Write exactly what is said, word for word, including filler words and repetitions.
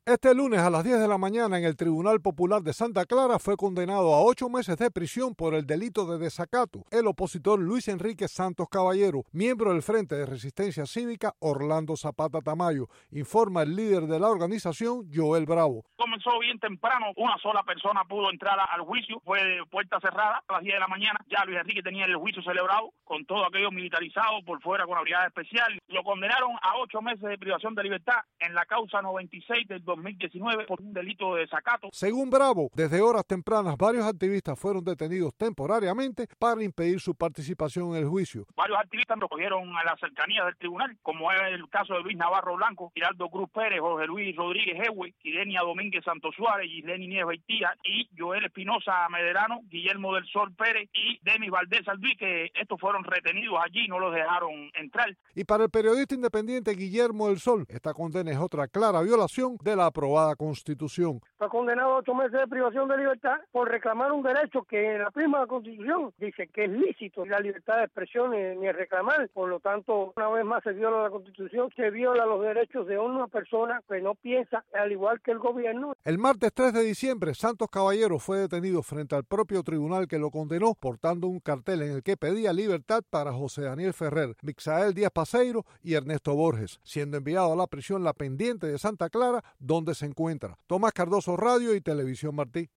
Este lunes a las diez de la mañana en el Tribunal Popular de Santa Clara fue condenado a ocho meses de prisión por el delito de desacato el opositor Luis Enrique Santos Caballero, miembro del Frente de Resistencia Cívica Orlando Zapata Tamayo, informa el líder de la organización, Joel Bravo. Comenzó bien temprano, una sola persona pudo entrar al juicio, fue de puerta cerrada a las diez de la mañana, ya Luis Enrique tenía el juicio celebrado con todo aquello militarizado por fuera con la brigada especial. Lo condenaron a ocho meses de privación de libertad en la causa noventa y seis del dos mil diecinueve por un delito de desacato. Según Bravo, desde horas tempranas varios activistas fueron detenidos temporariamente para impedir su participación en el juicio. Varios activistas lo cogieron a las cercanías del tribunal, como es el caso de Luis Navarro Blanco, Giraldo Cruz Pérez, Jorge Luis Rodríguez Ewe, Irenia Domínguez Santos Suárez, Gisleni Nieves Beitía y Joel Espinosa Medrano, Guillermo del Sol Pérez y Denis Valdés Alduí, que estos fueron retenidos allí, no los dejaron entrar. Y para el periodista independiente Guillermo del Sol, esta condena es otra clara violación de la aprobada Constitución. Está condenado a ocho meses de privación de libertad por reclamar un derecho que en la misma Constitución dice que es lícito la libertad de expresión ni el reclamar. Por lo tanto, una vez más se viola la Constitución, se viola los derechos de una persona que no piensa al igual que el gobierno. El martes tres de diciembre, Santos Caballero fue detenido frente al propio tribunal que lo condenó, portando un cartel en el que pedía libertad para José Daniel Ferrer, Mixael Díaz Paseiro y Ernesto Borges, siendo enviado a la prisión La Pendiente de Santa Clara, donde se encuentra. Tomás Cardoso, Radio y Televisión Martí.